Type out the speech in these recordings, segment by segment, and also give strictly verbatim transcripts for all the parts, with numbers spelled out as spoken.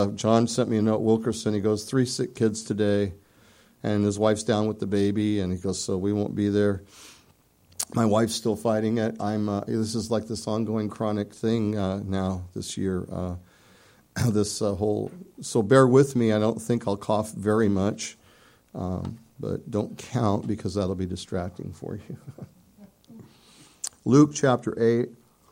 Uh, John sent me a note, Wilkerson. He goes, three sick kids today, and his wife's down with the baby, and he goes, so we won't be there. My wife's still fighting it. I'm. Uh, this is like this ongoing chronic thing uh, now this year. Uh, this uh, whole. So bear with me. I don't think I'll cough very much, um, but don't count because that'll be distracting for you. Luke chapter eight.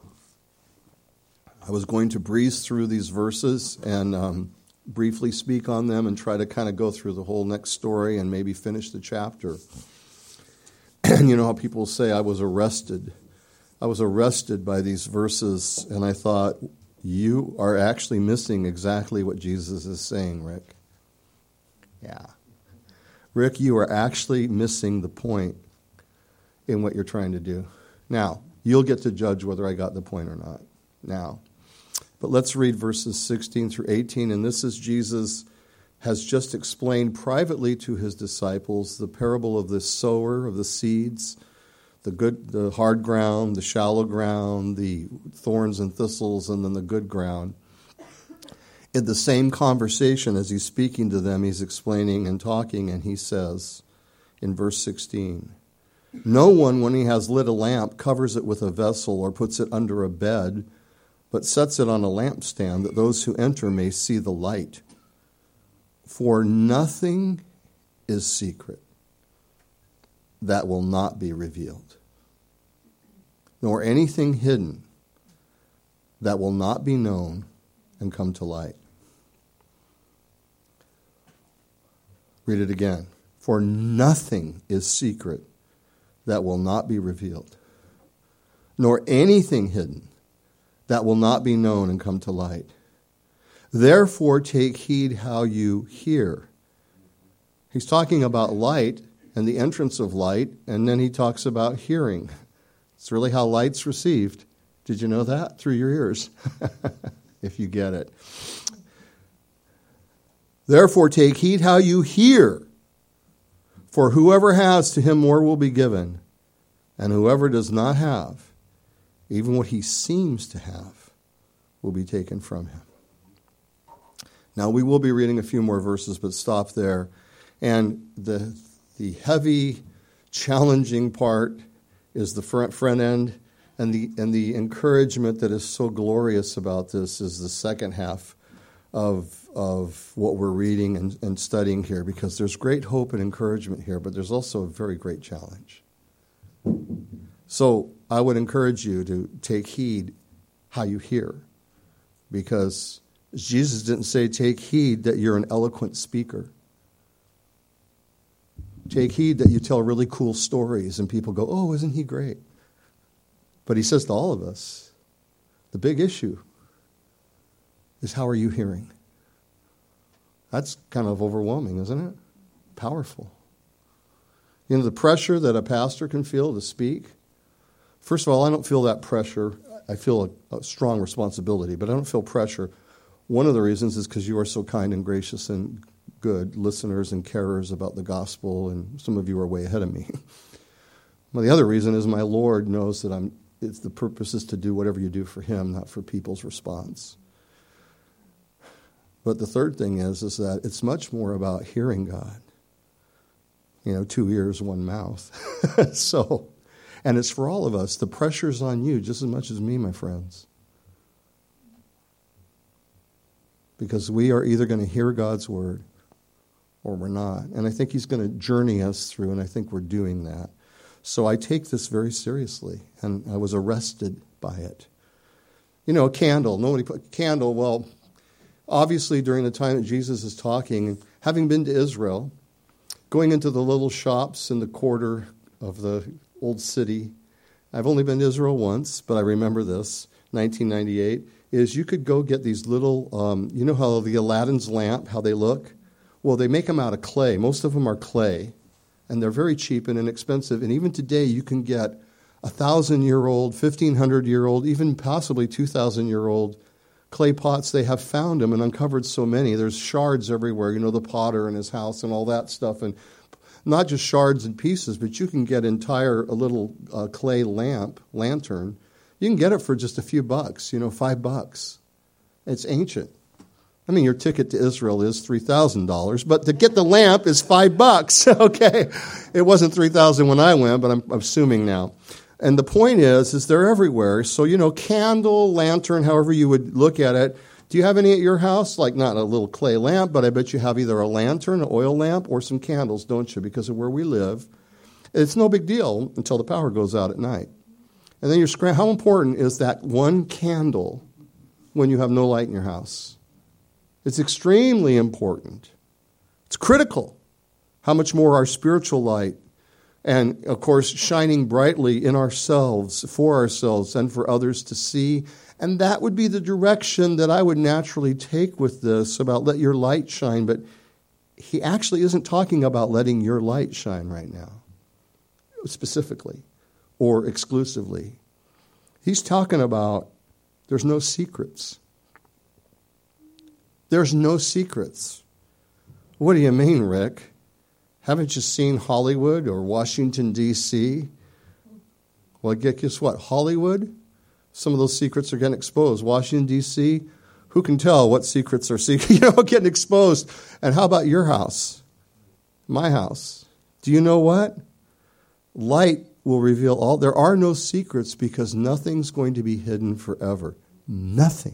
I was going to breeze through these verses and um, briefly speak on them and try to kind of go through the whole next story and maybe finish the chapter. And you know how people say, I was arrested. I was arrested by these verses, and I thought, you are actually missing exactly what Jesus is saying, Rick. Yeah. Rick, you are actually missing the point in what you're trying to do. Now, you'll get to judge whether I got the point or not now. But let's read verses sixteen through eighteen, and this is Jesus has just explained privately to his disciples the parable of the sower of the seeds, the good, the hard ground, the shallow ground, the thorns and thistles, and then the good ground. In the same conversation, as he's speaking to them, he's explaining and talking, and he says in verse sixteen, no one, when he has lit a lamp, covers it with a vessel or puts it under a bed, but sets it on a lampstand that those who enter may see the light. For nothing is secret that will not be revealed, nor anything hidden that will not be known and come to light. Read it again. For nothing is secret that will not be revealed, nor anything hidden that will not be known and come to light. Therefore, take heed how you hear. He's talking about light and the entrance of light, and then he talks about hearing. It's really how light's received. Did you know that? Through your ears, if you get it. Therefore, take heed how you hear. For whoever has, to him more will be given, and whoever does not have, even what he seems to have, will be taken from him. Now, we will be reading a few more verses, but stop there. And the the heavy, challenging part is the front front end, and the and the encouragement that is so glorious about this is the second half of of what we're reading and, and studying here, because there's great hope and encouragement here, but there's also a very great challenge. So I would encourage you to take heed how you hear, because Jesus didn't say take heed that you're an eloquent speaker. Take heed that you tell really cool stories and people go, oh, isn't he great? But he says to all of us, the big issue is how are you hearing? That's kind of overwhelming, isn't it? Powerful. You know, the pressure that a pastor can feel to speak. First of all, I don't feel that pressure. I feel a, a strong responsibility, but I don't feel pressure. One of the reasons is because you are so kind and gracious and good listeners and carers about the gospel, and some of you are way ahead of me. Well, the other reason is my Lord knows that I'm. It's the purpose is to do whatever you do for him, not for people's response. But the third thing is, is that it's much more about hearing God. You know, two ears, one mouth. So, and it's for all of us. The pressure's on you just as much as me, my friends. Because we are either going to hear God's word or we're not. And I think he's going to journey us through, and I think we're doing that. So I take this very seriously, and I was arrested by it. You know, a candle. Nobody put a candle. Well, obviously during the time that Jesus is talking, having been to Israel, going into the little shops in the quarter of the old city, I've only been to Israel once, but I remember this, nineteen ninety-eight, is you could go get these little, um, you know how the Aladdin's lamp, how they look? Well, they make them out of clay. Most of them are clay, and they're very cheap and inexpensive. And even today, you can get a thousand-year-old, fifteen hundred-year-old, even possibly two thousand-year-old clay pots. They have found them and uncovered so many. There's shards everywhere. You know, the potter in his house and all that stuff. And not just shards and pieces, but you can get entire a little uh, clay lamp, lantern. You can get it for just a few bucks, you know, five bucks. It's ancient. I mean, your ticket to Israel is three thousand dollars, but to get the lamp is five bucks, okay? It wasn't three thousand dollars when I went, but I'm assuming now. And the point is, is they're everywhere. So, you know, candle, lantern, however you would look at it. Do you have any at your house? Like not a little clay lamp, but I bet you have either a lantern, an oil lamp, or some candles, don't you? Because of where we live. It's no big deal until the power goes out at night. And then you're scram- how important is that one candle when you have no light in your house? It's extremely important. It's critical. How much more our spiritual light and, of course, shining brightly in ourselves, for ourselves, and for others to see. And that would be the direction that I would naturally take with this about let your light shine. But he actually isn't talking about letting your light shine right now, specifically or exclusively. He's talking about there's no secrets. There's no secrets. What do you mean, Rick? Haven't you seen Hollywood or Washington, D C? Well, guess what? Hollywood, some of those secrets are getting exposed. Washington, D C, who can tell what secrets are secret, you know, getting exposed? And how about your house? My house. Do you know what? Light will reveal all. There are no secrets because nothing's going to be hidden forever. Nothing.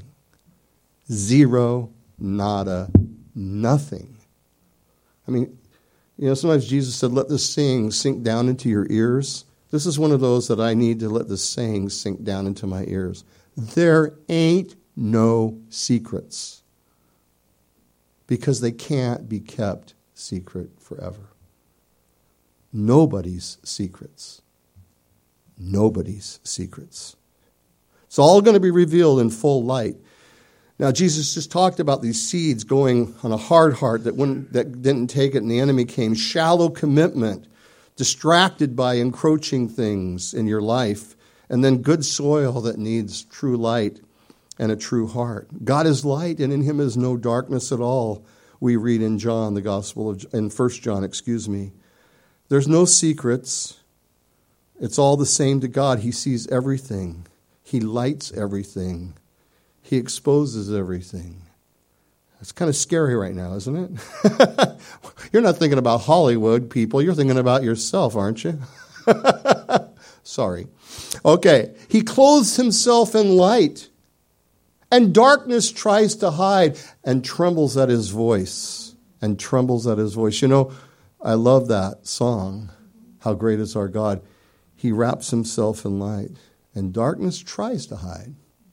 Zero. Nada, nothing. I mean, you know, sometimes Jesus said, let this saying sink down into your ears. This is one of those that I need to let this saying sink down into my ears. There ain't no secrets because they can't be kept secret forever. Nobody's secrets. Nobody's secrets. It's all going to be revealed in full light. Now, Jesus just talked about these seeds going on a hard heart that wouldn't, that didn't take it, and the enemy came. Shallow commitment, distracted by encroaching things in your life, and then good soil that needs true light and a true heart. God is light, and in him is no darkness at all, we read in John, the Gospel of, in First John, excuse me. There's no secrets. It's all the same to God. He sees everything. He lights everything. He exposes everything. It's kind of scary right now, isn't it? You're not thinking about Hollywood, people. You're thinking about yourself, aren't you? Sorry. Okay. He clothes himself in light, and darkness tries to hide and trembles at his voice. And trembles at his voice. You know, I love that song, How Great Is Our God. He wraps himself in light, and darkness tries to hide,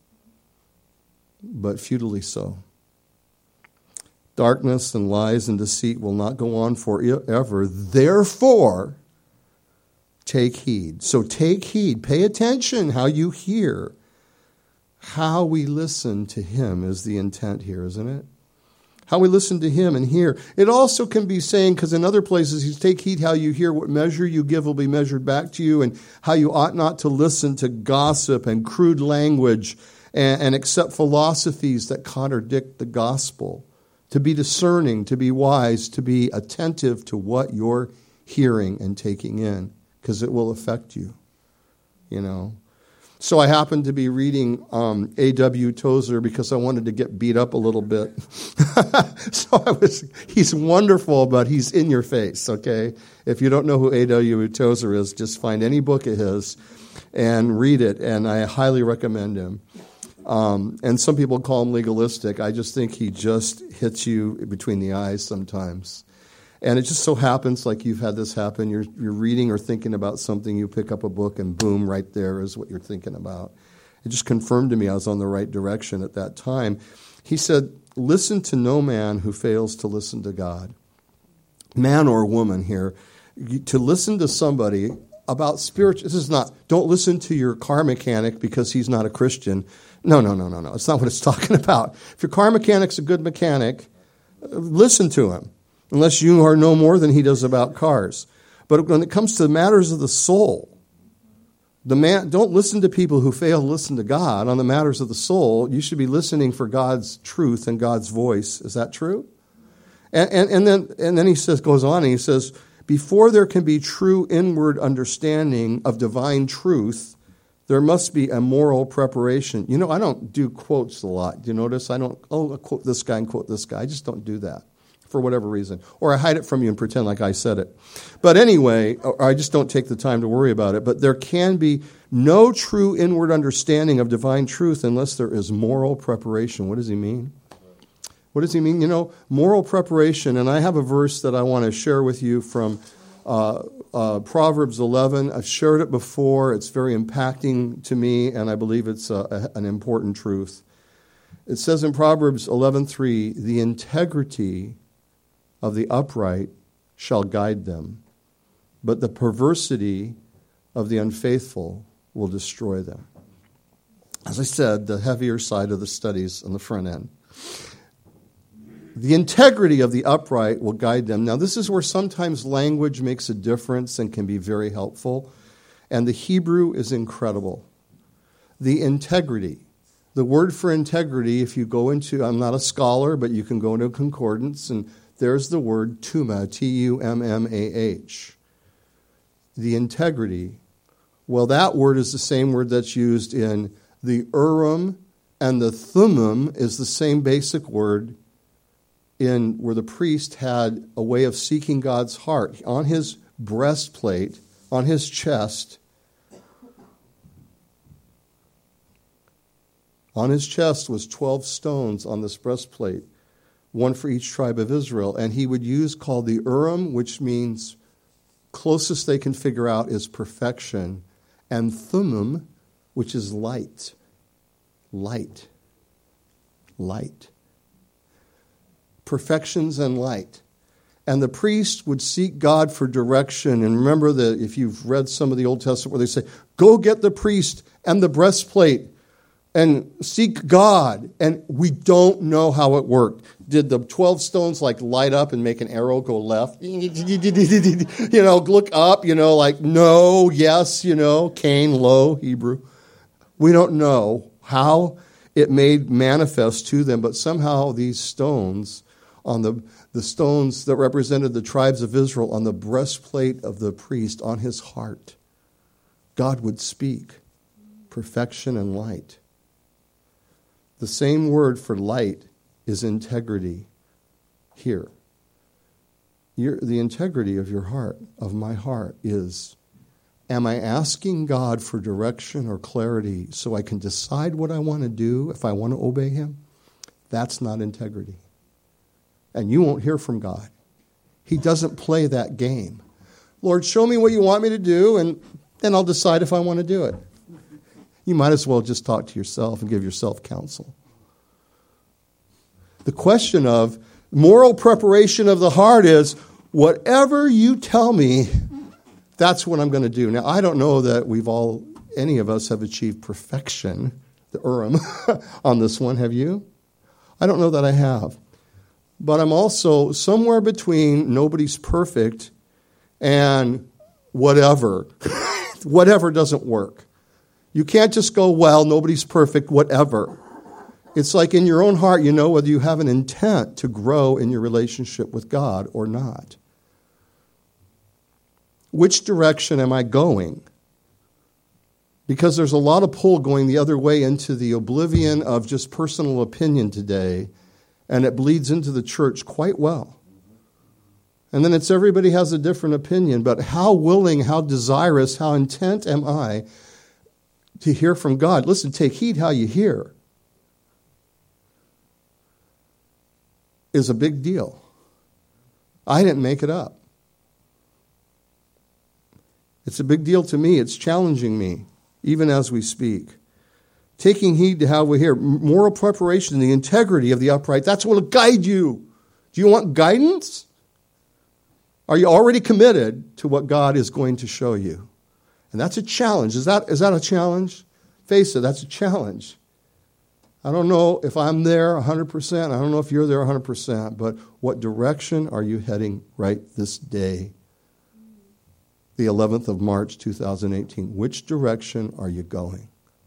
but futilely so. Darkness and lies and deceit will not go on forever. Therefore, take heed. So take heed. Pay attention how you hear. How we listen to him is the intent here, isn't it? How we listen to him and hear. It also can be saying, because in other places, he's take heed how you hear. What measure you give will be measured back to you, and how you ought not to listen to gossip and crude language and, and accept philosophies that contradict the gospel. To be discerning, to be wise, to be attentive to what you're hearing and taking in, because it will affect you, you know. So I happened to be reading um, A W Tozer because I wanted to get beat up a little bit. So I was, he's wonderful, but he's in your face, okay? If you don't know who A W Tozer is, just find any book of his and read it, and I highly recommend him. Um, and some people call him legalistic. I just think he just hits you between the eyes sometimes. And it just so happens, like you've had this happen, you're, you're reading or thinking about something, you pick up a book, and boom, right there is what you're thinking about. It just confirmed to me I was on the right direction at that time. He said, listen to no man who fails to listen to God. Man or woman here, to listen to somebody about spiritual, this is not, don't listen to your car mechanic because he's not a Christian. No, no, no, no, no. It's not what it's talking about. If your car mechanic's a good mechanic, listen to him, unless you are no more than he does about cars. But when it comes to matters of the soul, the man, don't listen to people who fail to listen to God on the matters of the soul. You should be listening for God's truth and God's voice. Is that true? And, and, and then and then he says, goes on, and he says, before there can be true inward understanding of divine truth, There must be a moral preparation. You know, I don't do quotes a lot. Do you notice? I don't, oh, I quote this guy and quote this guy. I just don't do that for whatever reason. Or I hide it from you and pretend like I said it. But anyway, or I just don't take the time to worry about it. But there can be no true inward understanding of divine truth unless there is moral preparation. What does he mean? What does he mean? You know, moral preparation, and I have a verse that I want to share with you from uh, uh, Proverbs eleven. I've shared it before. It's very impacting to me, and I believe it's a, a, an important truth. It says in Proverbs eleven three, the integrity of the upright shall guide them, but the perversity of the unfaithful will destroy them. As I said, the heavier side of the studies on the front end. The integrity of the upright will guide them. Now, this is where sometimes language makes a difference and can be very helpful. And the Hebrew is incredible. The integrity. The word for integrity, if you go into, I'm not a scholar, but you can go into a concordance, and there's the word tumma, T U M M A H. The integrity. Well, that word is the same word that's used in the Urim, and the Thummim is the same basic word in where the priest had a way of seeking God's heart. On his breastplate, on his chest, on his chest was twelve stones on this breastplate, one for each tribe of Israel. And he would use called the Urim, which means closest they can figure out is perfection, and Thummim, which is light. Light. Light. Perfections and light. And the priest would seek God for direction. And remember that if you've read some of the Old Testament where they say, go get the priest and the breastplate and seek God. And we don't know how it worked. Did the twelve stones like light up and make an arrow go left? You know, look up, you know, like no, yes, you know, Cain, lo, Hebrew. We don't know how it made manifest to them, but somehow these stones on the, the stones that represented the tribes of Israel on the breastplate of the priest on his heart, God would speak perfection and light. The same word for light is integrity here. Your, the integrity of your heart, of my heart, is, am I asking God for direction or clarity so I can decide what I want to do if I want to obey him? That's not integrity. And you won't hear from God. He doesn't play that game. Lord, show me what you want me to do, and then I'll decide if I want to do it. You might as well just talk to yourself and give yourself counsel. The question of moral preparation of the heart is, whatever you tell me, that's what I'm going to do. Now, I don't know that we've all, any of us have achieved perfection, the Urim, on this one. Have you? I don't know that I have. But I'm also somewhere between nobody's perfect and whatever. Whatever doesn't work. You can't just go, well, nobody's perfect, whatever. It's like in your own heart, you know whether you have an intent to grow in your relationship with God or not. Which direction am I going? Because there's a lot of pull going the other way into the oblivion of just personal opinion today, and it bleeds into the church quite well. And then it's everybody has a different opinion, but how willing, how desirous, how intent am I to hear from God? Listen, take heed how you hear is a big deal. I didn't make it up. It's a big deal to me. It's challenging me, even as we speak. Taking heed to how we hear. Moral preparation, the integrity of the upright, that's what will guide you. Do you want guidance? Are you already committed to what God is going to show you? And that's a challenge. Is that, is that a challenge? Face it, that's a challenge. I don't know if I'm there one hundred percent. I don't know if you're there one hundred percent. But what direction are you heading right this day? The eleventh of March, two thousand eighteen. Which direction are you going?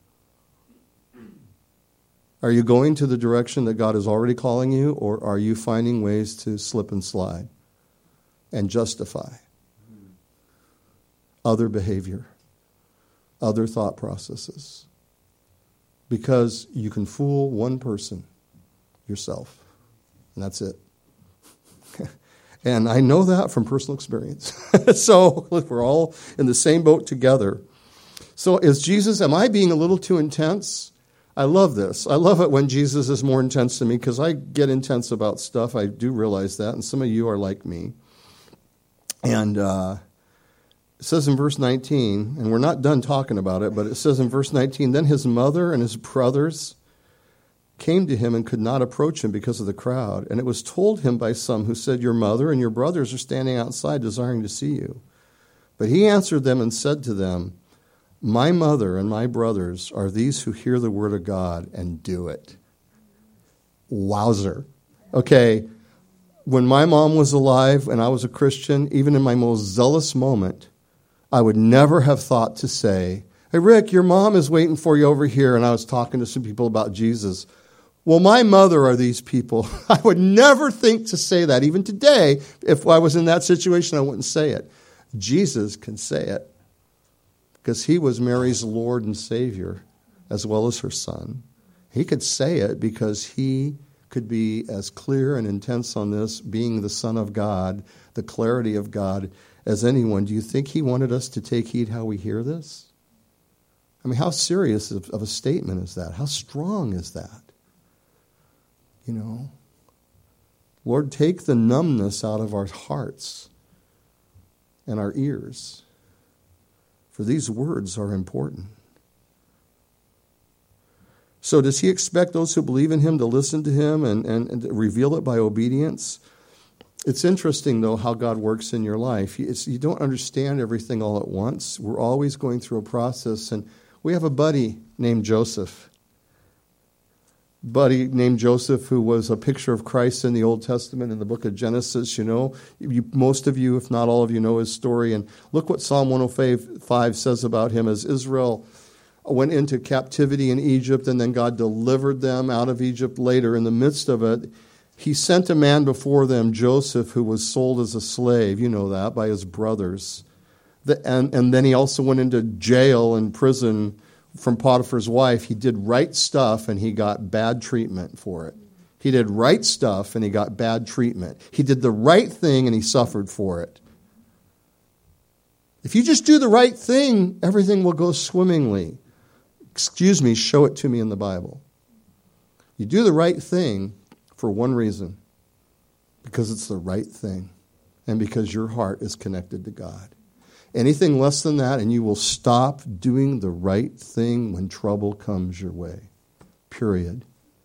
Are you going to the direction that God is already calling you, or are you finding ways to slip and slide and justify other behavior, other thought processes. Because you can fool one person, yourself, and that's it. And I know that from personal experience. So look, we're all in the same boat together. So is Jesus, am I being a little too intense? I love this. I love it when Jesus is more intense than me because I get intense about stuff. I do realize that, and some of you are like me. And uh, it says in verse nineteen, and we're not done talking about it, but it says in verse nineteen, then his mother and his brothers came to him and could not approach him because of the crowd. And it was told him by some who said, your mother and your brothers are standing outside desiring to see you. But he answered them and said to them, my mother and my brothers are these who hear the word of God and do it. Wowzer. Okay, when my mom was alive and I was a Christian, even in my most zealous moment, I would never have thought to say, hey, Rick, your mom is waiting for you over here. And I was talking to some people about Jesus. Well, my mother are these people. I would never think to say that. Even today, if I was in that situation, I wouldn't say it. Jesus can say it because he was Mary's Lord and Savior as well as her son. He could say it because he could be as clear and intense on this, being the Son of God, the clarity of God, as anyone. Do you think he wanted us to take heed how we hear this? I mean, how serious of a statement is that? How strong is that? You know, Lord, take the numbness out of our hearts and our ears, for these words are important. So does he expect those who believe in him to listen to him and, and, and reveal it by obedience? It's interesting, though, how God works in your life. It's, you don't understand everything all at once. We're always going through a process, and we have a buddy named Joseph. Buddy named Joseph, who was a picture of Christ in the Old Testament in the book of Genesis. You know, you, most of you, if not all of you, know his story. And look what Psalm one oh five says about him. As Israel went into captivity in Egypt, and then God delivered them out of Egypt later, in the midst of it, he sent a man before them, Joseph, who was sold as a slave, you know that, by his brothers. The, and, and then he also went into jail and prison from Potiphar's wife. He did right stuff and he got bad treatment for it. He did right stuff and he got bad treatment. He did the right thing and he suffered for it. If you just do the right thing, everything will go swimmingly. Excuse me, show it to me in the Bible. You do the right thing for one reason, because it's the right thing and because your heart is connected to God. Anything less than that, and you will stop doing the right thing when trouble comes your way. Period.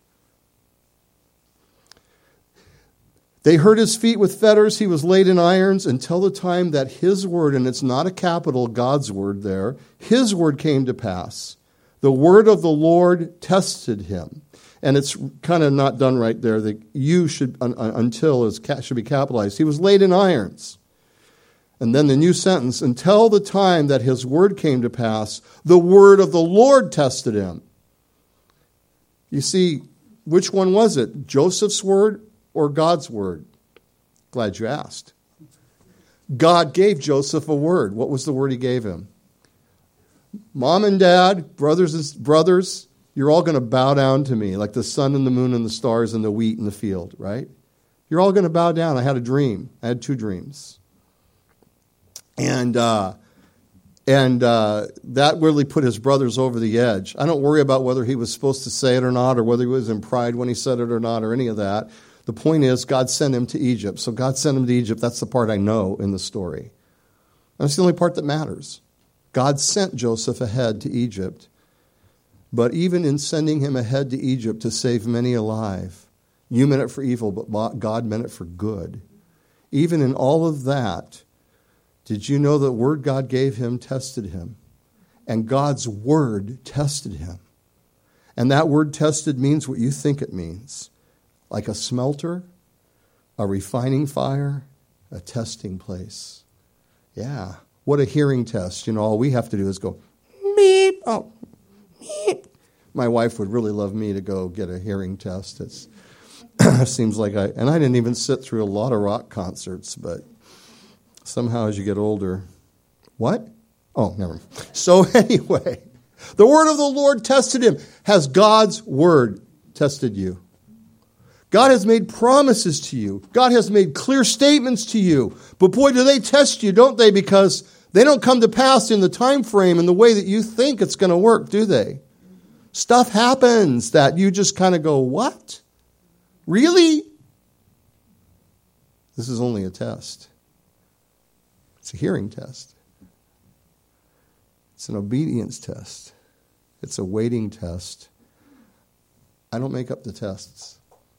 They hurt his feet with fetters. He was laid in irons until the time that his word, and it's not a capital, God's word there, his word came to pass. The word of the Lord tested him. And it's kind of not done right there. The you should, un, until is, should be capitalized. He was laid in irons. And then the new sentence, until the time that his word came to pass, the word of the Lord tested him. You see, which one was it? Joseph's word or God's word? Glad you asked. God gave Joseph a word. What was the word he gave him? Mom and dad, brothers and brothers, you're all going to bow down to me like the sun and the moon and the stars and the wheat in the field, right? You're all going to bow down. I had a dream. I had two dreams. And uh, and uh, that really put his brothers over the edge. I don't worry about whether he was supposed to say it or not, or whether he was in pride when he said it or not, or any of that. The point is, God sent him to Egypt. So God sent him to Egypt. That's the part I know in the story. And that's the only part that matters. God sent Joseph ahead to Egypt. But even in sending him ahead to Egypt to save many alive, you meant it for evil, but God meant it for good. Even in all of that, did you know the word God gave him tested him? And God's word tested him. And that word tested means what you think it means. Like a smelter, a refining fire, a testing place. Yeah. What a hearing test. You know, all we have to do is go, meep, oh, meep. My wife would really love me to go get a hearing test. It's, it seems like I, and I didn't even sit through a lot of rock concerts, but somehow as you get older, what? Oh, never mind. So anyway, the word of the Lord tested him. Has God's word tested you? God has made promises to you. God has made clear statements to you. But boy, do they test you, don't they? Because they don't come to pass in the time frame and the way that you think it's going to work, do they? Stuff happens that you just kind of go, what? Really? This is only a test. It's a hearing test. It's an obedience test. It's a waiting test. I don't make up the tests.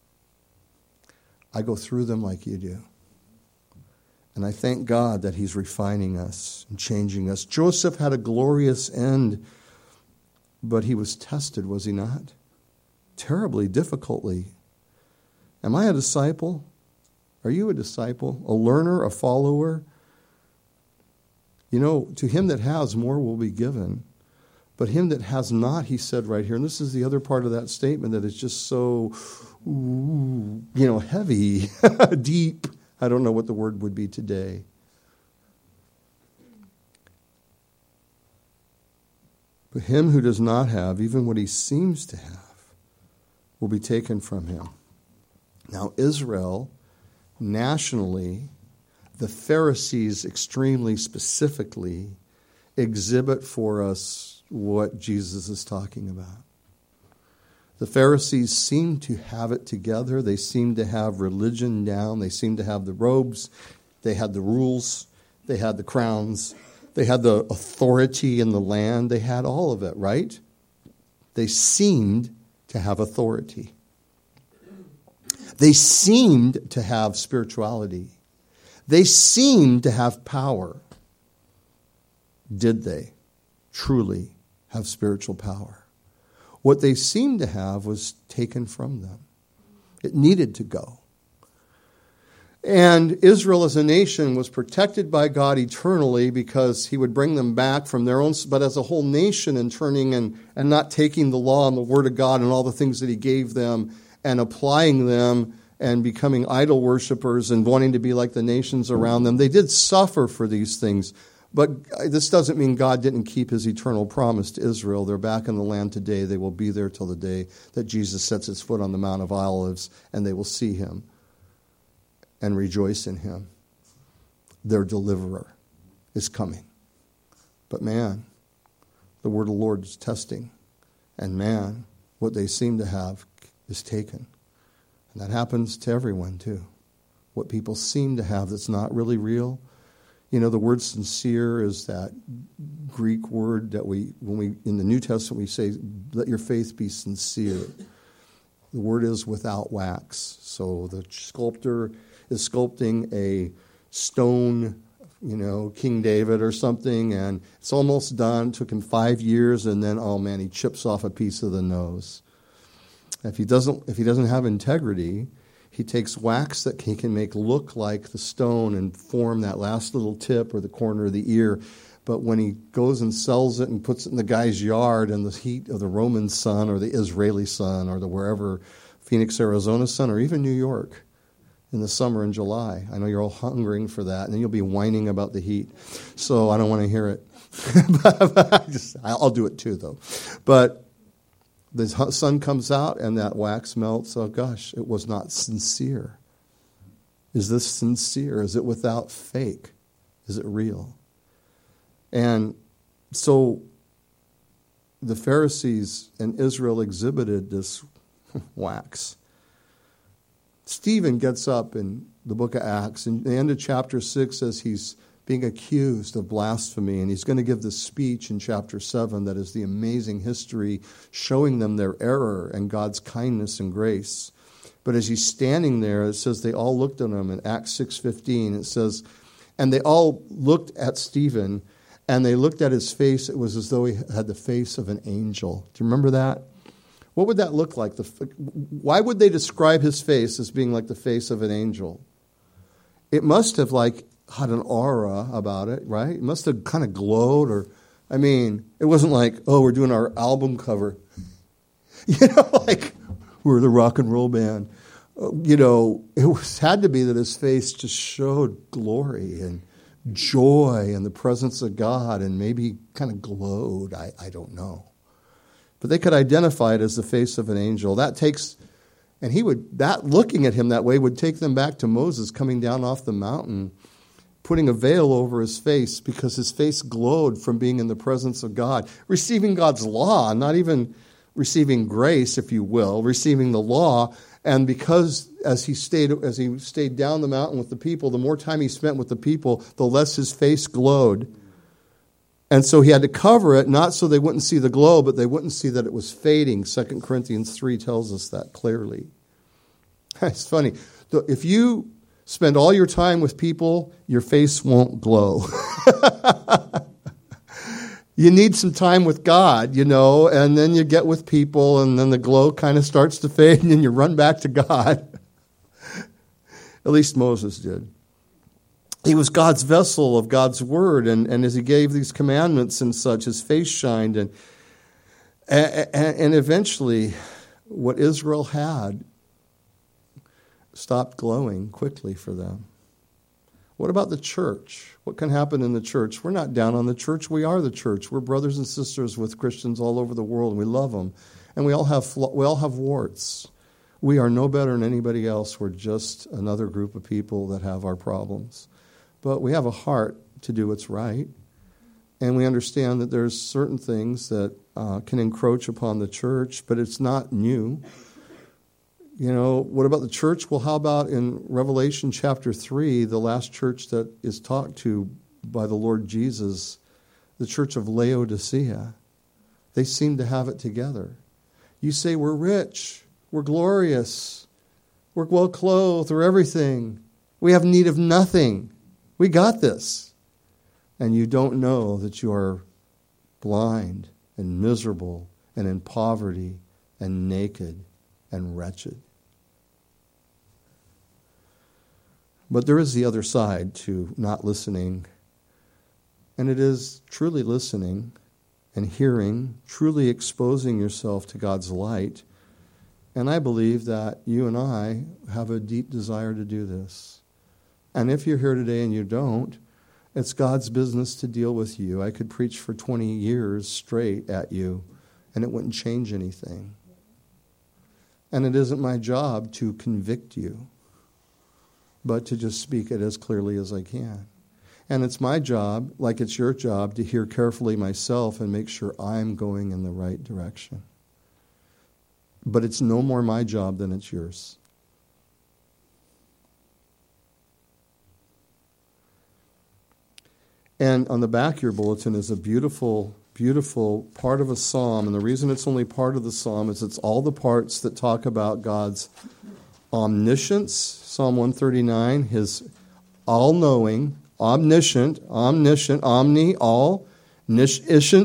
I go through them like you do. And I thank God that he's refining us and changing us. Joseph had a glorious end, but he was tested, was he not? Terribly, difficultly. Am I a disciple? Are you a disciple? A learner, a follower? You know, to him that has, more will be given. But him that has not, he said right here, and this is the other part of that statement that is just so, ooh, you know, heavy, deep. I don't know what the word would be today. But him who does not have, even what he seems to have, will be taken from him. Now, Israel, nationally, the Pharisees extremely specifically exhibit for us what Jesus is talking about. The Pharisees seem to have it together. They seem to have religion down. They seem to have the robes. They had the rules. They had the crowns. They had the authority in the land. They had all of it, right? They seemed to have authority. They seemed to have spirituality. They seemed to have power. Did they truly have spiritual power? What they seemed to have was taken from them. It needed to go. And Israel as a nation was protected by God eternally because he would bring them back from their own, but as a whole nation and turning and, and not taking the law and the word of God and all the things that he gave them and applying them and becoming idol worshipers and wanting to be like the nations around them. They did suffer for these things. But this doesn't mean God didn't keep his eternal promise to Israel. They're back in the land today. They will be there till the day that Jesus sets his foot on the Mount of Olives, and they will see him and rejoice in him. Their deliverer is coming. But man, the word of the Lord is testing. And man, what they seem to have is taken. And that happens to everyone too. What people seem to have that's not really real. You know, the word sincere is that Greek word that we, when we, in the New Testament, we say, let your faith be sincere. The word is without wax. So the sculptor is sculpting a stone, you know, King David or something, and it's almost done. It took him five years, and then, oh man, he chips off a piece of the nose. If he doesn't, if he doesn't have integrity, he takes wax that he can make look like the stone and form that last little tip or the corner of the ear. But when he goes and sells it and puts it in the guy's yard in the heat of the Roman sun or the Israeli sun or the wherever, Phoenix, Arizona sun, or even New York in the summer in July. I know you're all hungering for that, and then you'll be whining about the heat. So I don't want to hear it. but just, I'll do it too, though. But the sun comes out and that wax melts. Oh, gosh, it was not sincere. Is this sincere? Is it without fake? Is it real? And so the Pharisees and Israel exhibited this wax. Stephen gets up in the book of Acts, and the end of chapter six says he's being accused of blasphemy, and he's going to give this speech in chapter seven that is the amazing history showing them their error and God's kindness and grace. But as he's standing there, it says they all looked at him in Acts six fifteen. It says, and they all looked at Stephen, and they looked at his face. It was as though he had the face of an angel. Do you remember that? What would that look like? The, why would they describe his face as being like the face of an angel? It must have like had an aura about it, right? It must have kind of glowed, or, I mean, it wasn't like, oh, we're doing our album cover. You know, like, we're the rock and roll band. Uh, you know, it was, had to be that his face just showed glory and joy in the presence of God and maybe kind of glowed. I, I don't know. But they could identify it as the face of an angel. That takes, and he would, that looking at him that way would take them back to Moses coming down off the mountain, putting a veil over his face because his face glowed from being in the presence of God, receiving God's law, not even receiving grace, if you will, receiving the law. And because as he stayed as he stayed down the mountain with the people, the more time he spent with the people, the less his face glowed. And so he had to cover it, not so they wouldn't see the glow, but they wouldn't see that it was fading. Second Corinthians three tells us that clearly. It's funny. If you spend all your time with people, your face won't glow. You need some time with God, you know, and then you get with people, and then the glow kind of starts to fade, and then you run back to God. At least Moses did. He was God's vessel of God's word, and, and as he gave these commandments and such, his face shined. And, and, and eventually, what Israel had stopped glowing quickly for them. What about the church? What can happen in the church? We're not down on the church. We are the church. We're brothers and sisters with Christians all over the world, and we love them. And we all have we all have warts. We are no better than anybody else. We're just another group of people that have our problems. But we have a heart to do what's right. And we understand that there's certain things that uh, can encroach upon the church, but it's not new. You know, what about the church? Well, how about in Revelation chapter three, the last church that is talked to by the Lord Jesus, the church of Laodicea? They seem to have it together. You say, we're rich, we're glorious, we're well clothed, we're everything. We have need of nothing. We got this. And you don't know that you are blind and miserable and in poverty and naked and wretched. But there is the other side to not listening, and it is truly listening and hearing, truly exposing yourself to God's light. And I believe that you and I have a deep desire to do this. And if you're here today and you don't, it's God's business to deal with you. I could preach for twenty years straight at you, and it wouldn't change anything. And it isn't my job to convict you, but to just speak it as clearly as I can. And it's my job, like it's your job, to hear carefully myself and make sure I'm going in the right direction. But it's no more my job than it's yours. And on the back of your bulletin is a beautiful, beautiful part of a psalm. And the reason it's only part of the psalm is it's all the parts that talk about God's omniscience, Psalm one thirty-nine, his all-knowing, omniscient, omniscient, omni, all, niscient,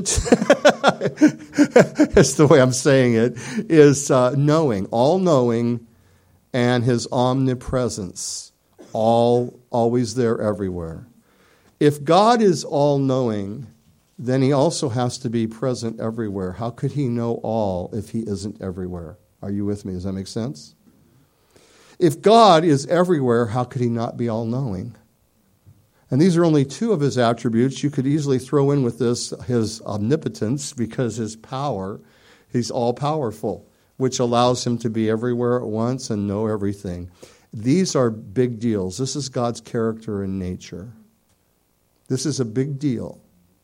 that's the way I'm saying it, is uh, knowing, all-knowing, and his omnipresence, all, always there, everywhere. If God is all-knowing, then he also has to be present everywhere. How could he know all if he isn't everywhere? Are you with me? Does that make sense? If God is everywhere, how could he not be all-knowing? And these are only two of his attributes. You could easily throw in with this his omnipotence, because his power, he's all-powerful, which allows him to be everywhere at once and know everything. These are big deals. This is God's character and nature. This is a big deal.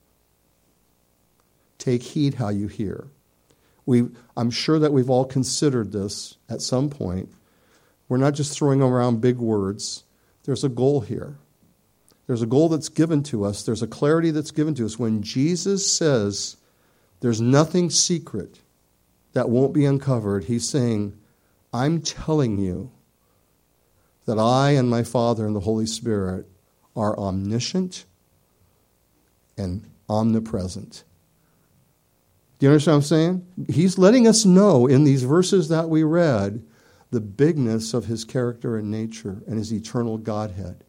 Take heed how you hear. We, I'm sure that we've all considered this at some point. We're not just throwing around big words. There's a goal here. There's a goal that's given to us. There's a clarity that's given to us. When Jesus says there's nothing secret that won't be uncovered, he's saying, I'm telling you that I and my Father and the Holy Spirit are omniscient and omnipresent. Do you understand what I'm saying? He's letting us know in these verses that we read the bigness of his character and nature and his eternal Godhead.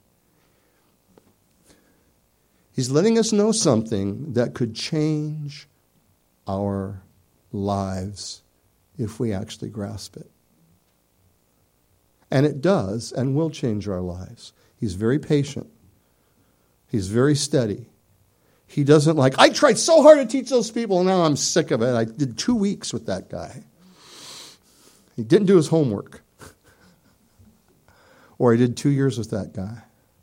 He's letting us know something that could change our lives if we actually grasp it. And it does and will change our lives. He's very patient. He's very steady. He doesn't like, I tried so hard to teach those people, and now I'm sick of it. I did two weeks with that guy. He didn't do his homework. Or I did two years with that guy.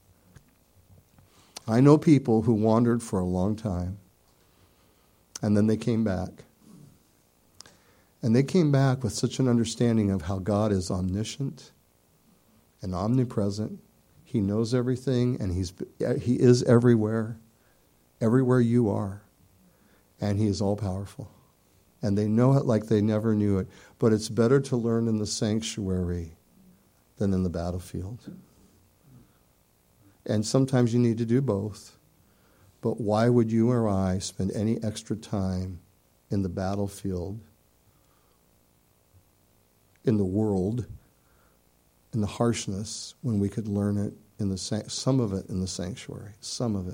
I know people who wandered for a long time, and then they came back. And they came back with such an understanding of how God is omniscient and omnipresent. He knows everything, and he's he is everywhere, everywhere you are. And he is all-powerful. And they know it like they never knew it. But it's better to learn in the sanctuary than in the battlefield. And sometimes you need to do both. But why would you or I spend any extra time in the battlefield, in the world, in the harshness, when we could learn it in the some of it in the sanctuary, some of it.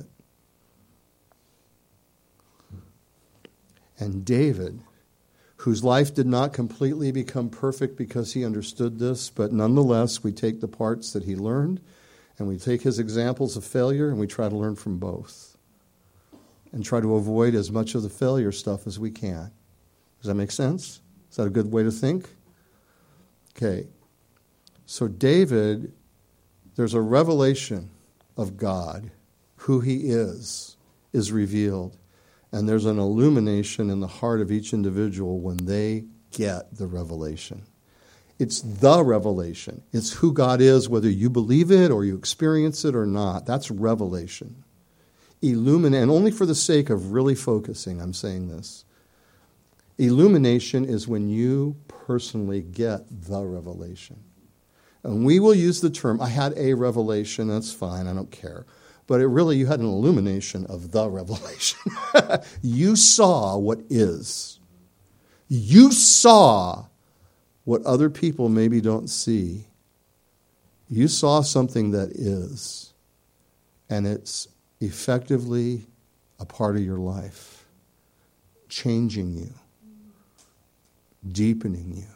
And David, whose life did not completely become perfect because he understood this, but nonetheless we take the parts that he learned and we take his examples of failure and we try to learn from both and try to avoid as much of the failure stuff as we can. Does that make sense? Is that a good way to think? Okay. So David, there's a revelation of God, who he is, is revealed. And there's an illumination in the heart of each individual when they get the revelation. It's the revelation. It's who God is, whether you believe it or you experience it or not. That's revelation. Illuminate, and only for the sake of really focusing, I'm saying this. Illumination is when you personally get the revelation. And we will use the term, I had a revelation, that's fine, I don't care. But it really, you had an illumination of the revelation. You saw what is. You saw what other people maybe don't see. You saw something that is. And it's effectively a part of your life. Changing you. Deepening you.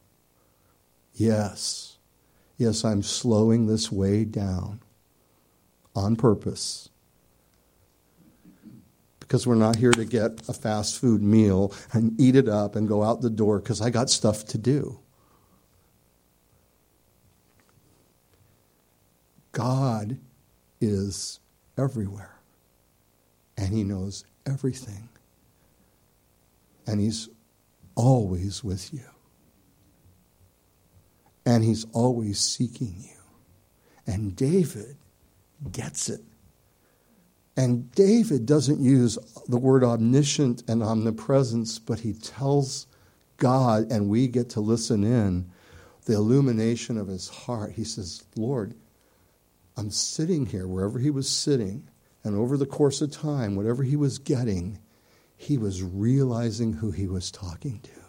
Yes. Yes, I'm slowing this way down. On purpose. Because we're not here to get a fast food meal and eat it up and go out the door because I got stuff to do. God is everywhere. And he knows everything. And he's always with you. And he's always seeking you. And David gets it. And David doesn't use the word omniscient and omnipresence, but he tells God, and we get to listen in, the illumination of his heart. He says, Lord, I'm sitting here wherever he was sitting, and over the course of time, whatever he was getting, he was realizing who he was talking to.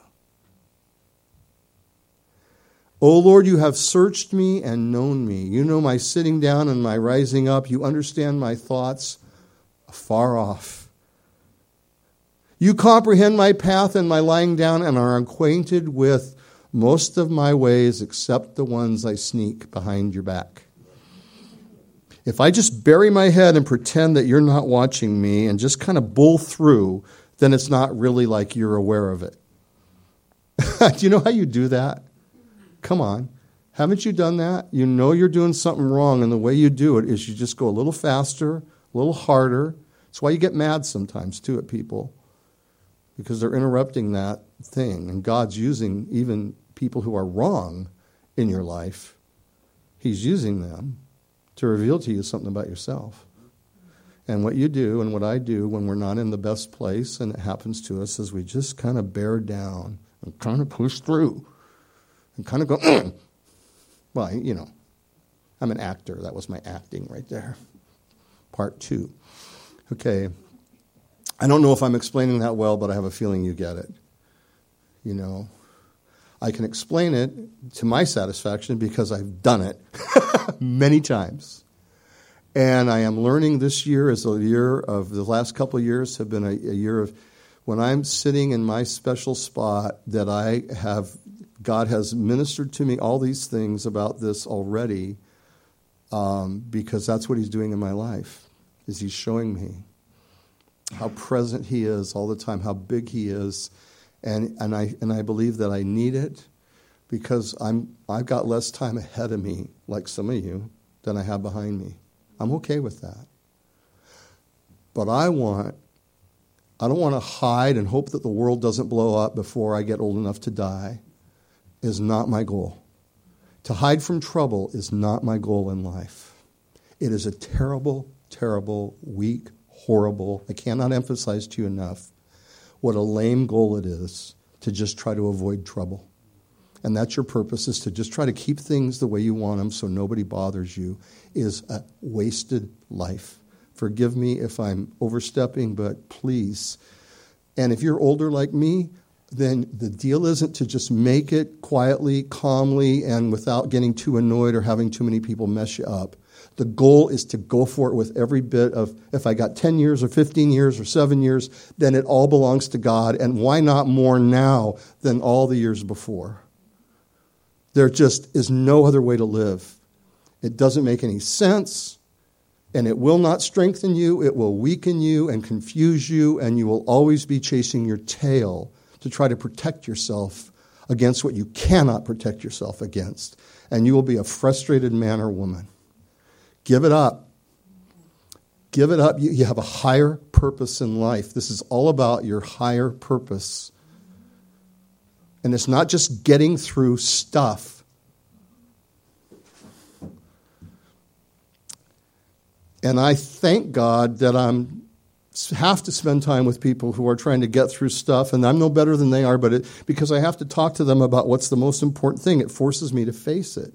O Lord, you have searched me and known me. You know my sitting down and my rising up. You understand my thoughts afar off. You comprehend my path and my lying down and are acquainted with most of my ways except the ones I sneak behind your back. If I just bury my head and pretend that you're not watching me and just kind of bull through, then it's not really like you're aware of it. Do you know how you do that? Come on. Haven't you done that? You know you're doing something wrong, and the way you do it is you just go a little faster, a little harder. That's why you get mad sometimes, too, at people, because they're interrupting that thing. And God's using even people who are wrong in your life. He's using them to reveal to you something about yourself. And what you do and what I do when we're not in the best place, and it happens to us, is we just kind of bear down and kind of push through. And kind of go, mm. Well, you know, I'm an actor. That was my acting right there. Part two. Okay. I don't know if I'm explaining that well, but I have a feeling you get it. You know, I can explain it to my satisfaction because I've done it many times. And I am learning this year as a year of, the last couple of years have been a, a year of, when I'm sitting in my special spot that I have, God has ministered to me all these things about this already um, because that's what he's doing in my life. is he's showing me how present he is all the time, how big he is. And, and, I, and I believe that I need it because I'm, I've got less time ahead of me, like some of you, than I have behind me. I'm okay with that. But I want, I don't want to hide and hope that the world doesn't blow up before I get old enough to die, is not my goal. To hide from trouble is not my goal in life. It is a terrible, terrible, weak, horrible, I cannot emphasize to you enough what a lame goal it is to just try to avoid trouble. And that's your purpose, is to just try to keep things the way you want them so nobody bothers you, is a wasted life. Forgive me if I'm overstepping, but please. And if you're older like me, then the deal isn't to just make it quietly, calmly, and without getting too annoyed or having too many people mess you up. The goal is to go for it with every bit of, if I got ten years or fifteen years or seven years, then it all belongs to God. And why not more now than all the years before? There just is no other way to live. It doesn't make any sense, and it will not strengthen you. It will weaken you and confuse you, and you will always be chasing your tail to try to protect yourself against what you cannot protect yourself against. And you will be a frustrated man or woman. Give it up. Give it up. You, you have a higher purpose in life. This is all about your higher purpose. And it's not just getting through stuff. And I thank God that I'm have to spend time with people who are trying to get through stuff, and I'm no better than they are, but it, because I have to talk to them about what's the most important thing, it forces me to face it.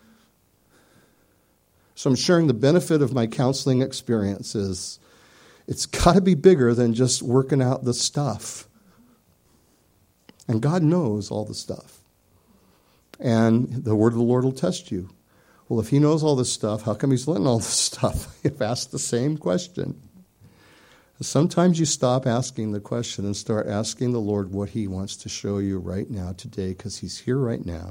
So I'm sharing the benefit of my counseling experiences. It's got to be bigger than just working out the stuff. And God knows all the stuff. And the word of the Lord will test you. Well, if he knows all this stuff, how come he's letting all this stuff? I've asked the same question. Sometimes you stop asking the question and start asking the Lord what he wants to show you right now, today, because he's here right now.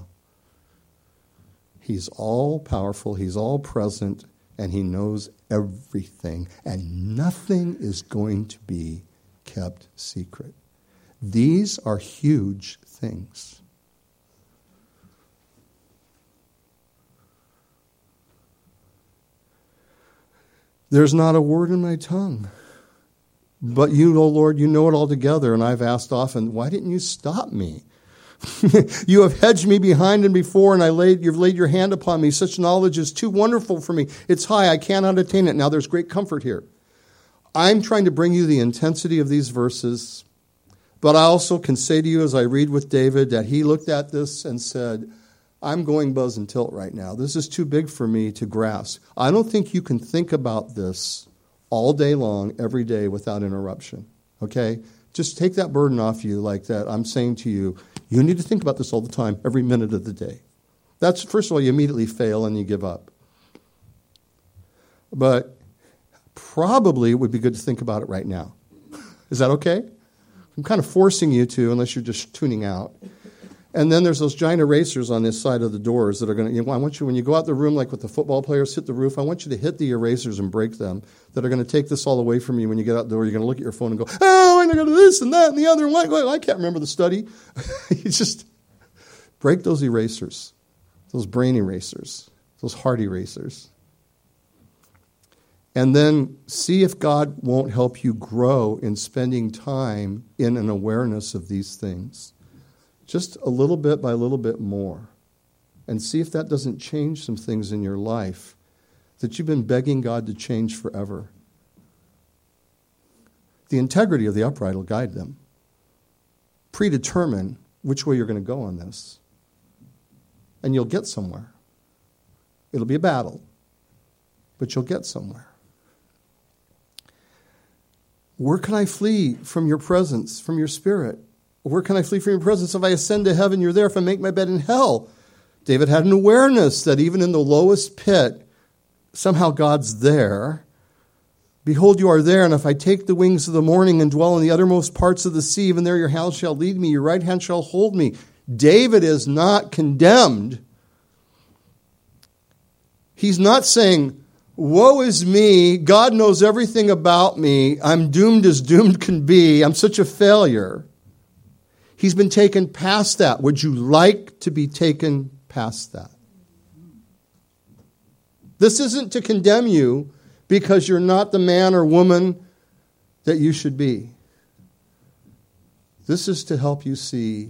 He's all powerful, he's all present, and he knows everything. And nothing is going to be kept secret. These are huge things. There's not a word in my tongue. But you, O Lord, you know it all together. And I've asked often, why didn't you stop me? You have hedged me behind and before, and I laid, you've laid your hand upon me. Such knowledge is too wonderful for me. It's high, I cannot attain it. Now there's great comfort here. I'm trying to bring you the intensity of these verses, but I also can say to you, as I read with David, that he looked at this and said, I'm going buzz and tilt right now. This is too big for me to grasp. I don't think you can think about this all day long, every day, without interruption. Okay? Just take that burden off you like that. I'm saying to you, you need to think about this all the time, every minute of the day. That's, first of all, you immediately fail and you give up. But probably it would be good to think about it right now. Is that okay? I'm kind of forcing you to, unless you're just tuning out. And then there's those giant erasers on this side of the doors that are going to, you know, I want you, when you go out the room like with the football players hit the roof, I want you to hit the erasers and break them that are going to take this all away from you when you get out the door. You're going to look at your phone and go, oh, I'm going to go to this and that and the other. And I can't remember the study. You just break those erasers, those brain erasers, those heart erasers. And then see if God won't help you grow in spending time in an awareness of these things. Just a little bit by a little bit more. And see if that doesn't change some things in your life that you've been begging God to change forever. The integrity of the upright will guide them. Predetermine which way you're going to go on this. And you'll get somewhere. It'll be a battle, but you'll get somewhere. Where can I flee from your presence, from your spirit? Where can I flee from your presence? If I ascend to heaven, you're there. If I make my bed in hell. David had an awareness that even in the lowest pit, somehow God's there. Behold, you are there, and if I take the wings of the morning and dwell in the uttermost parts of the sea, even there your hand shall lead me, your right hand shall hold me. David is not condemned. He's not saying, woe is me. God knows everything about me. I'm doomed as doomed can be. I'm such a failure. He's been taken past that. Would you like to be taken past that? This isn't to condemn you because you're not the man or woman that you should be. This is to help you see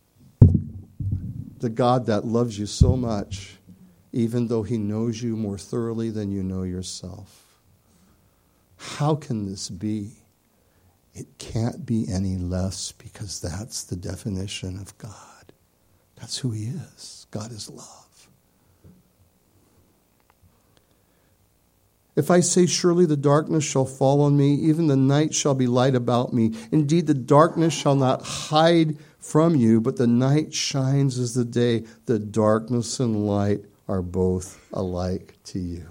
the God that loves you so much, even though he knows you more thoroughly than you know yourself. How can this be? It can't be any less, because that's the definition of God. That's who he is. God is love. If I say, surely the darkness shall fall on me, even the night shall be light about me. Indeed, the darkness shall not hide from you, but the night shines as the day. The darkness and light are both alike to you.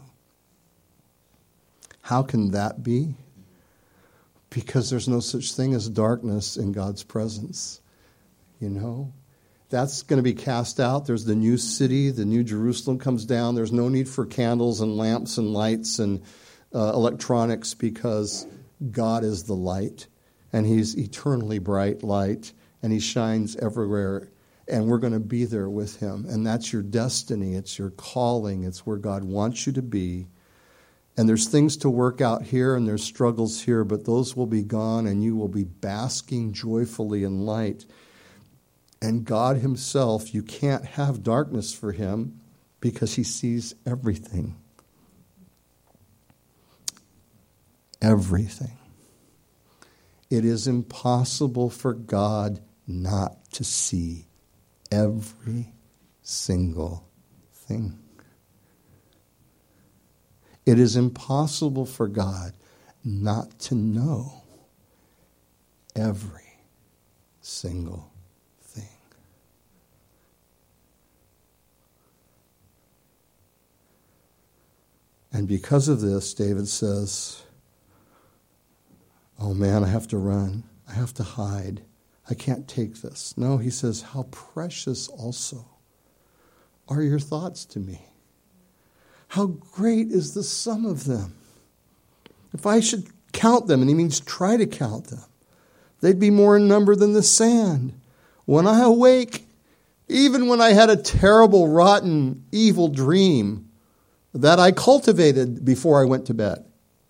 How can that be? Because there's no such thing as darkness in God's presence. You know? That's going to be cast out. There's the new city, the new Jerusalem comes down. There's no need for candles and lamps and lights and uh, electronics, because God is the light, and he's eternally bright light, and he shines everywhere, and we're going to be there with him. And that's your destiny. It's your calling. It's where God wants you to be. And there's things to work out here, and there's struggles here, but those will be gone, and you will be basking joyfully in light. And God himself, you can't have darkness for him, because he sees everything. Everything. It is impossible for God not to see every single thing. It is impossible for God not to know every single thing. And because of this, David says, oh man, I have to run. I have to hide. I can't take this. No, he says, how precious also are your thoughts to me. How great is the sum of them. If I should count them, and he means try to count them, they'd be more in number than the sand. When I awake, even when I had a terrible, rotten, evil dream that I cultivated before I went to bed.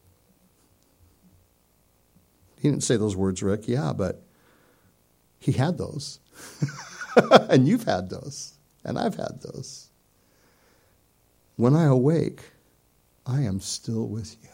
He didn't say those words, Rick. Yeah, but he had those. And you've had those. And I've had those. When I awake, I am still with you.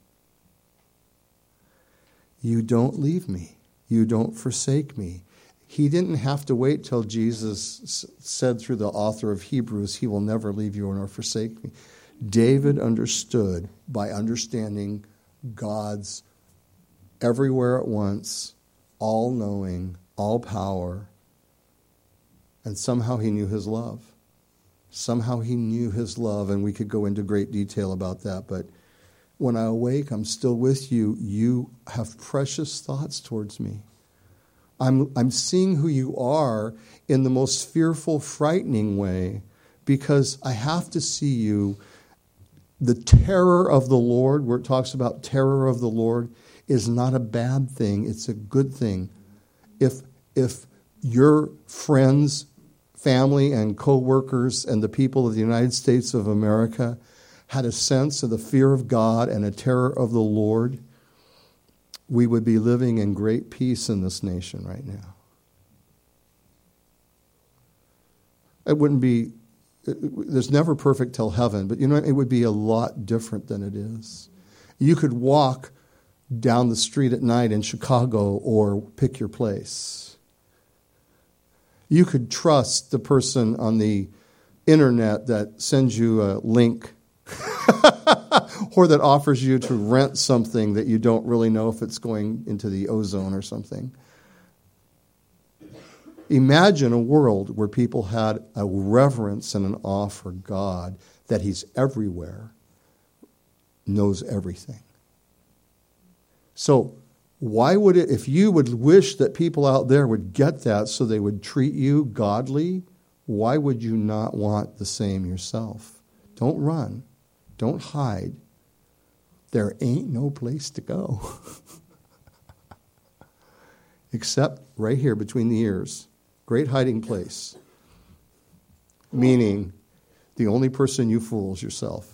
You don't leave me. You don't forsake me. He didn't have to wait till Jesus said through the author of Hebrews, he will never leave you nor forsake me. David understood by understanding God's everywhere at once, all-knowing, all-power, and somehow he knew his love. Somehow he knew his love, and we could go into great detail about that. But when I awake, I'm still with you. You have precious thoughts towards me. I'm, I'm seeing who you are in the most fearful, frightening way, because I have to see you. The terror of the Lord, where it talks about terror of the Lord, is not a bad thing. It's a good thing. If, if your friends, family and co-workers and the people of the United States of America had a sense of the fear of God and a terror of the Lord, we would be living in great peace in this nation right now. It wouldn't be, it, there's never perfect till heaven, but you know, it would be a lot different than it is. You could walk down the street at night in Chicago or pick your place. You could trust the person on the internet that sends you a link or that offers you to rent something that you don't really know if it's going into the ozone or something. Imagine a world where people had a reverence and an awe for God, that he's everywhere, knows everything. So why would it, if you would wish that people out there would get that so they would treat you godly, why would you not want the same yourself? Don't run. Don't hide. there ain't no place to go. Except right here between the ears. Great hiding place. Meaning, the only person you fool is yourself.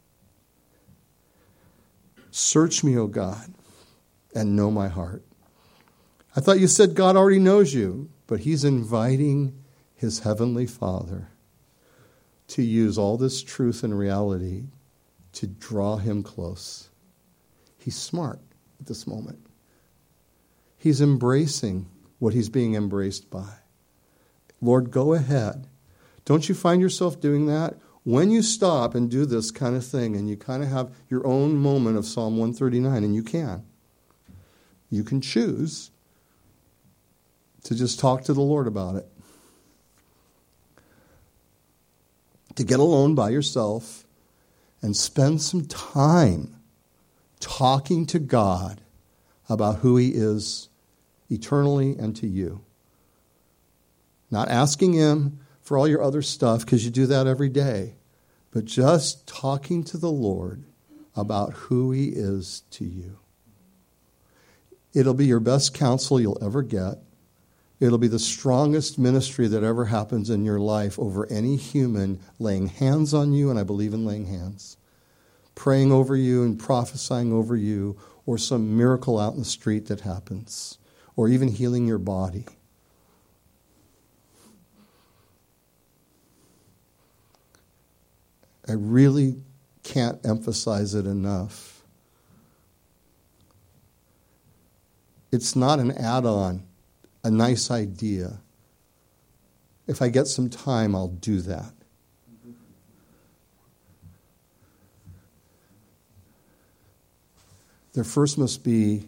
Search me, O God, and know my heart. I thought you said God already knows you, but he's inviting his heavenly Father to use all this truth and reality to draw him close. He's smart at this moment. He's embracing what he's being embraced by. Lord, go ahead. Don't you find yourself doing that? When you stop and do this kind of thing and you kind of have your own moment of Psalm one thirty-nine, and you can, you can choose to just talk to the Lord about it. To get alone by yourself and spend some time talking to God about who he is eternally and to you. Not asking him for all your other stuff, because you do that every day, but just talking to the Lord about who he is to you. It'll be your best counsel you'll ever get. It'll be the strongest ministry that ever happens in your life over any human laying hands on you, and I believe in laying hands, praying over you and prophesying over you, or some miracle out in the street that happens, or even healing your body. I really can't emphasize it enough. It's not an add-on, a nice idea. If I get some time, I'll do that. There first must be,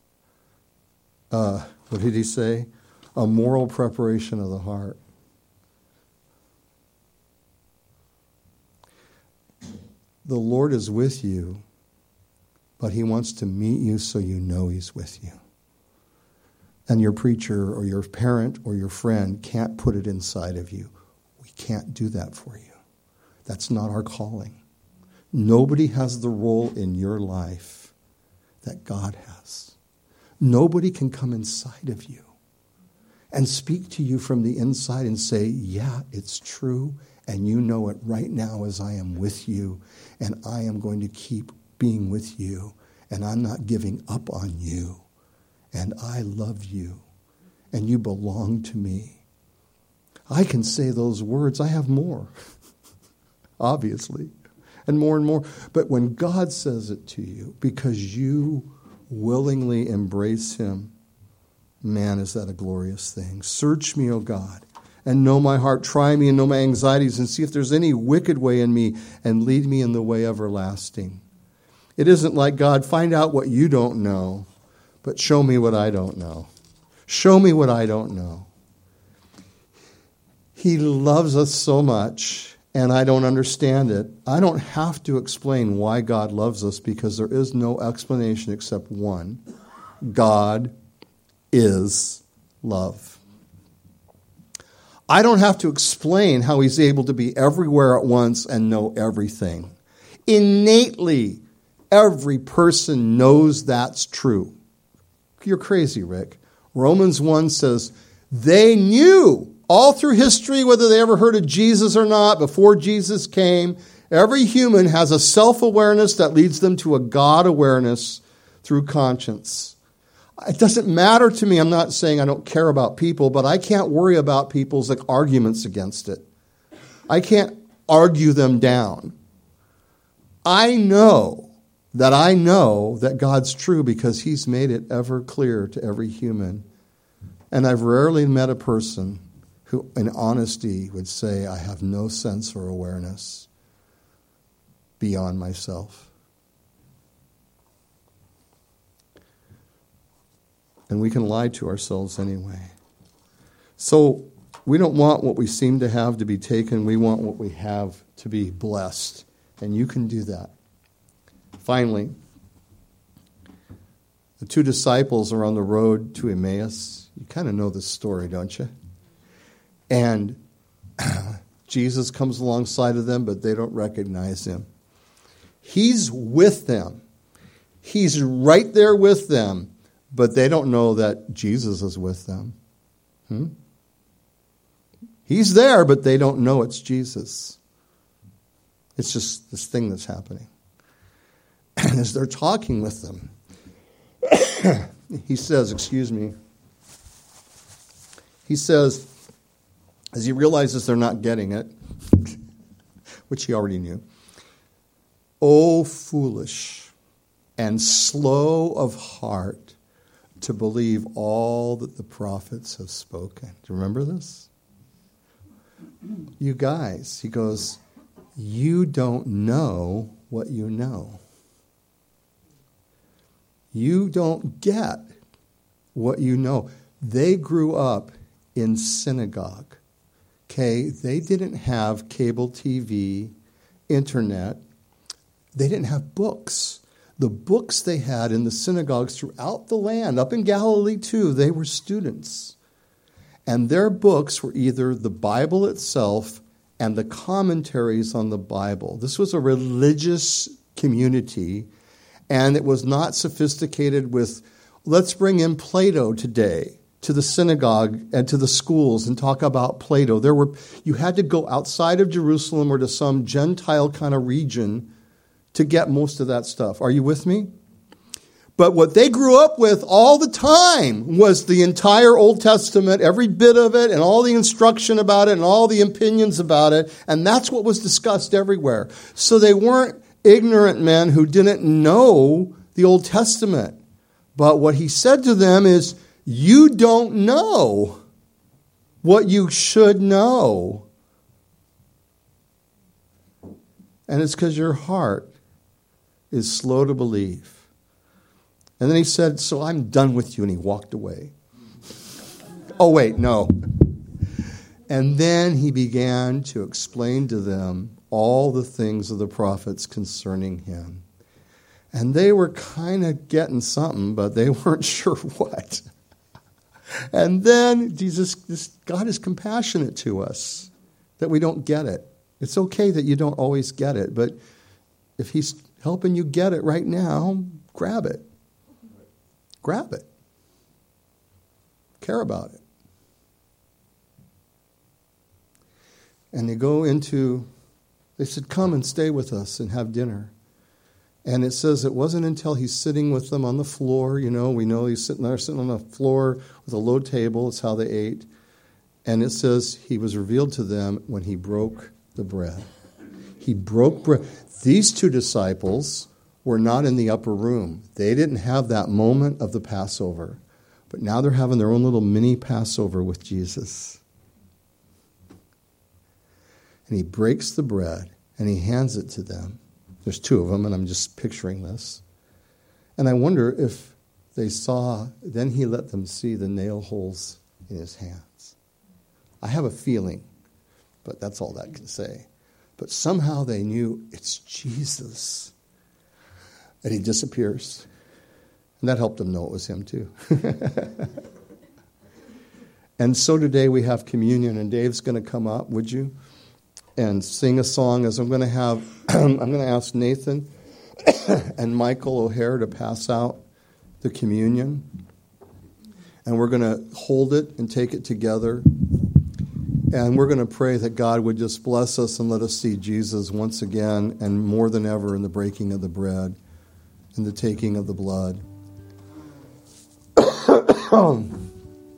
uh, what did he say? A moral preparation of the heart. The Lord is with you, but he wants to meet you so you know he's with you. And your preacher or your parent or your friend can't put it inside of you. We can't do that for you. That's not our calling. Nobody has the role in your life that God has. Nobody can come inside of you and speak to you from the inside and say, yeah, it's true, and you know it right now as I am with you, and I am going to keep being with you, and I'm not giving up on you, and I love you, and you belong to me. I can say those words. I have more, obviously, and more and more. But when God says it to you, because you willingly embrace him, man, is that a glorious thing. Search me, O God, and know my heart. Try me and know my anxieties, and see if there's any wicked way in me, and lead me in the way everlasting. It isn't like, God, find out what you don't know, but show me what I don't know. Show me what I don't know. He loves us so much, and I don't understand it. I don't have to explain why God loves us, because there is no explanation except one. God is love. I don't have to explain how he's able to be everywhere at once and know everything. Innately, every person knows that's true. You're crazy, Rick. Romans one says, they knew all through history, whether they ever heard of Jesus or not, before Jesus came, every human has a self-awareness that leads them to a God awareness through conscience. It doesn't matter to me. I'm not saying I don't care about people, but I can't worry about people's like arguments against it. I can't argue them down. I know that I know that God's true because he's made it ever clear to every human. And I've rarely met a person who, in honesty, would say, I have no sense or awareness beyond myself. And we can lie to ourselves anyway. So we don't want what we seem to have to be taken. We want what we have to be blessed. And you can do that. Finally, the two disciples are on the road to Emmaus. You kind of know this story, don't you? And Jesus comes alongside of them, but they don't recognize him. He's with them. He's right there with them, but they don't know that Jesus is with them. Hmm? He's there, but they don't know it's Jesus. It's just this thing that's happening. And as they're talking with them, he says, excuse me, he says, as he realizes they're not getting it, which he already knew, "O foolish and slow of heart to believe all that the prophets have spoken." Do you remember this? You guys, he goes, you don't know what you know. You don't get what you know. They grew up in synagogue. Okay, they didn't have cable T V, internet. They didn't have books. The books they had in the synagogues throughout the land, up in Galilee too, they were students. And their books were either the Bible itself and the commentaries on the Bible. This was a religious community, and it was not sophisticated with, let's bring in Plato today to the synagogue and to the schools and talk about Plato. There were, you had to go outside of Jerusalem or to some Gentile kind of region to get most of that stuff. Are you with me? But what they grew up with all the time was the entire Old Testament, every bit of it, and all the instruction about it, and all the opinions about it, and that's what was discussed everywhere. So they weren't ignorant men who didn't know the Old Testament. But what he said to them is, you don't know what you should know. And it's because your heart is slow to believe. And then he said, so I'm done with you, and he walked away. Oh, wait, no. And then he began to explain to them all the things of the prophets concerning him. And they were kind of getting something, but they weren't sure what. And then Jesus, this, God is compassionate to us that we don't get it. It's okay that you don't always get it, but if he's helping you get it right now, grab it. Grab it. Care about it. And they go into, they said, come and stay with us and have dinner. And it says it wasn't until he's sitting with them on the floor, you know, we know he's sitting there, sitting on the floor with a low table. It's how they ate. And it says he was revealed to them when he broke the bread. He broke bread. These two disciples were not in the upper room. They didn't have that moment of the Passover. But now they're having their own little mini Passover with Jesus. And he breaks the bread and he hands it to them. There's two of them, and I'm just picturing this. And I wonder if they saw, then he let them see the nail holes in his hands. I have a feeling, but that's all that can say. But somehow they knew it's Jesus. And he disappears. And that helped them know it was him too. And so today we have communion, and Dave's going to come up, would you? And sing a song as I'm going to have, I'm going to ask Nathan and Michael O'Hare to pass out the communion. And we're going to hold it and take it together. And we're going to pray that God would just bless us and let us see Jesus once again and more than ever in the breaking of the bread and the taking of the blood.